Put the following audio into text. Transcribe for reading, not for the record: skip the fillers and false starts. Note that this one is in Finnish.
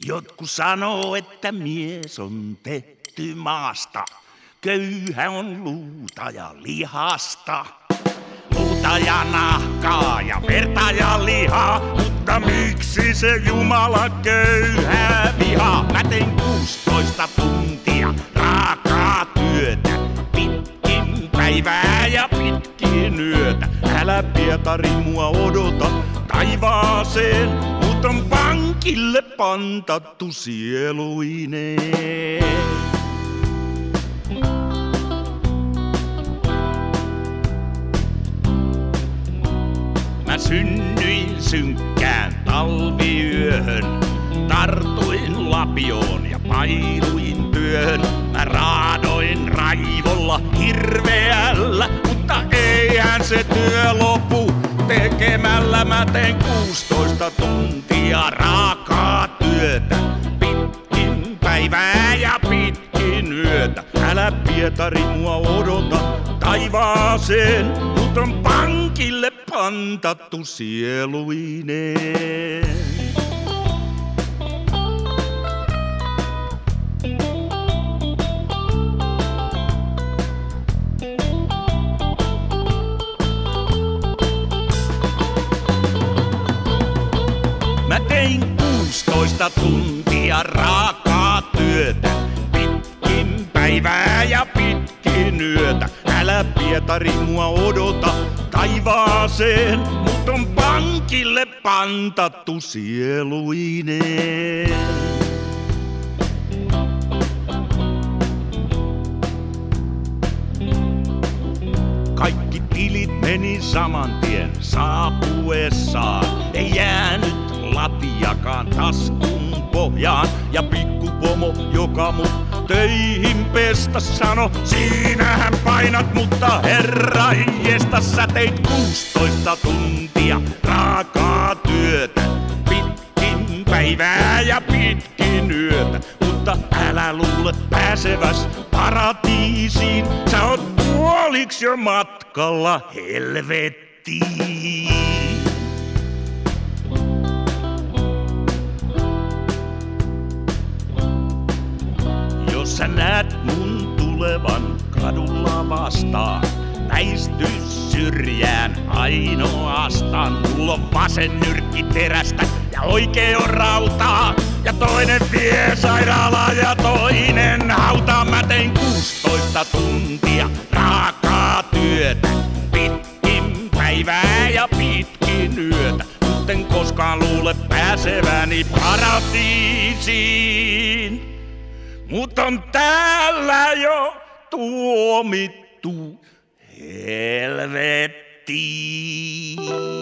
Jotkut sanoo, että mies on tehty maasta. Köyhä on luuta ja lihasta. Luuta ja nahkaa ja verta ja lihaa. Mutta miksi se Jumala köyhää vihaa? Mä tein 16 tuntia raakaa työtä. Pitkin päivää ja pitkin yötä. Älä Pietari mua odota taivaaseen. Mut on pankille pantattu sieluineen. Mä synnyin synkkään talviyöhön. Tartuin lapioon ja pailuin työhön. Mä raadoin raivolla hirveällä, mutta eihän se työ lopu tekemällä. Mä tein 16 tuntia raakaa työtä. Pitkin päivää ja pitkin yötä. Älä Pietari mua odota taivaaseen. Mut on pankille pantattu sieluineen. Mä tein 16 tuntia raakaa työtä. Pitkin päivää ja pitkin yötä. Älä Pietari mua odota taivaaseen. Mut on pankille pantattu sieluineen. Kaikki tilit meni saman tien saapuessaan. Ei jäänyt latiakaan taskun pohjaan. Ja pikkupomo, joka mut töihin pestä sano, siinähän painat, mutta herra hiesta, sä teit 16 tuntia raakaa työtä. Pitkin päivää ja pitkin yötä. Mutta älä luule pääseväs paratiisiin. Sä oot puoliksi jo matkalla helvettiin. Jos sä näet mun tulevan kadulla vastaan, väisty syrjään ainoastaan. Mulla on vasen nyrkki terästä ja oikee on rautaa. Ja toinen vie sairaalaan ja toinen hautaan. Mä tein 16 tuntia raakaa työtä. Pitkin päivää ja pitkin yötä. Mutten koskaan luule pääseväni paratiisiin. Mut on täällä jo tuomittu helvettiin.